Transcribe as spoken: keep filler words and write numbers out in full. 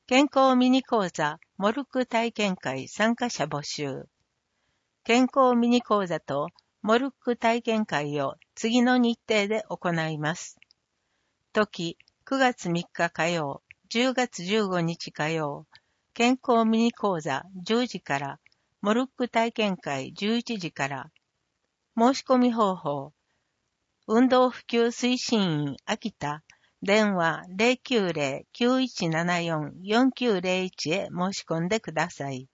健康ミニ講座モルック体験会参加者募集。健康ミニ講座とモルック体験会を次の日程で行います。時、くがつみっか火曜、じゅうがつじゅうごにち火曜、健康ミニ講座じゅうじから、モルック体験会じゅういちじから。申し込み方法、運動普及推進員秋田、電話 ゼロきゅうゼロ きゅういちななよん よんきゅうゼロいち へ申し込んでください。